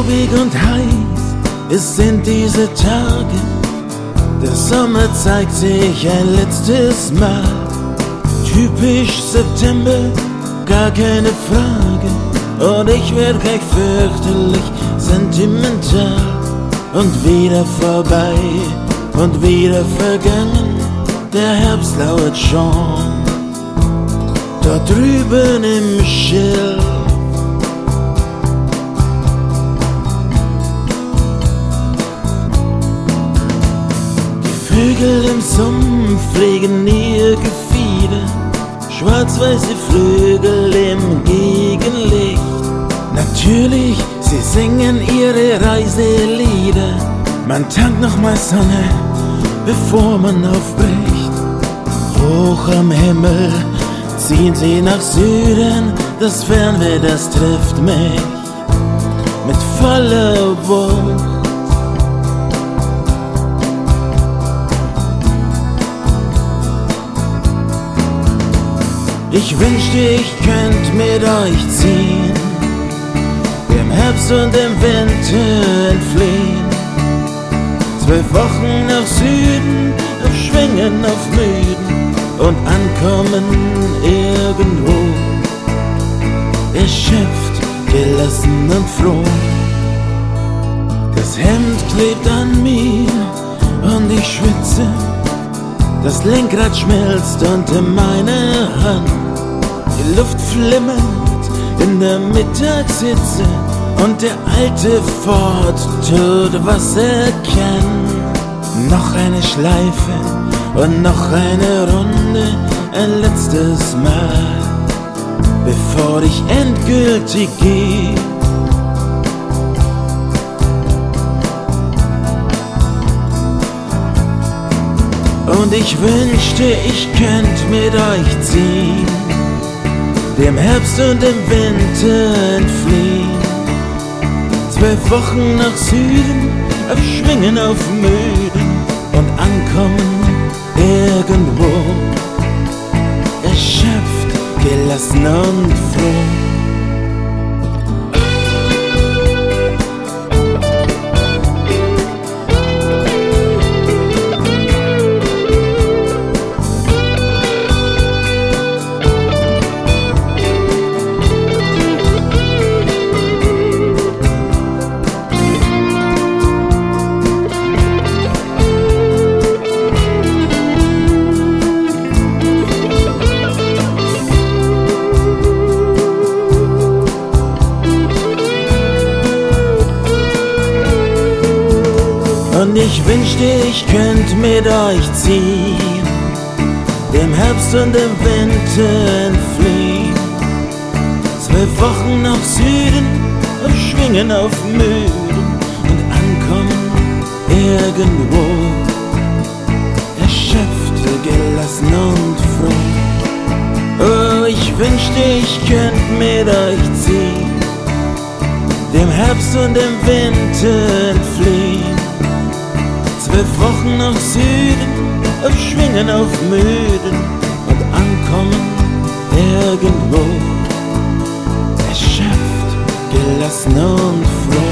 Ewig und heiß, es sind diese Tage. Der Sommer zeigt sich ein letztes Mal. Typisch September, gar keine Frage. Und ich werd gleich fürchterlich sentimental. Und wieder vorbei und wieder vergangen. Der Herbst lauert schon dort drüben im Schilf. Die Vögel im Sumpf legen ihr Gefieder, schwarz-weiße Flügel im Gegenlicht. Natürlich, sie singen ihre Reiselieder. Man tankt nochmal Sonne, bevor man aufbricht. Hoch am Himmel ziehen sie nach Süden. Das Fernweh, das trifft mich mit voller Wucht. Ich wünschte, ich könnt mit euch ziehen, dem Herbst und dem Winter entfliehen. 12 Wochen nach Süden, auf Schwingen, auf Müden und ankommen irgendwo. Erschöpft, gelassen und froh. Das Hemd klebt an mir und ich schwitze. Das Lenkrad schmilzt unter meiner Hand. Die Luft flimmert in der Mittagshitze und der alte Ford tut, was er kann. Noch eine Schleife und noch eine Runde, ein letztes Mal, bevor ich endgültig gehe. Und ich wünschte, ich könnt mit euch ziehen, dem Herbst und dem Winter entfliehen. 12 Wochen nach Süden, auf Schwingen, auf Müden und ankommen irgendwo. Erschöpft, gelassen und froh. Und ich wünschte, ich könnt mit euch ziehen, dem Herbst und dem Winter entfliehen. 12 Wochen nach Süden, auf Schwingen, auf Müden und ankommen irgendwo. Erschöpft, gelassen und froh. Oh, ich wünschte, ich könnt mit euch ziehen, dem Herbst und dem Winter entfliehen. 12 Wochen nach Süden, auf Schwingen, auf Müden und ankommen irgendwo. Erschöpft, gelassen und froh.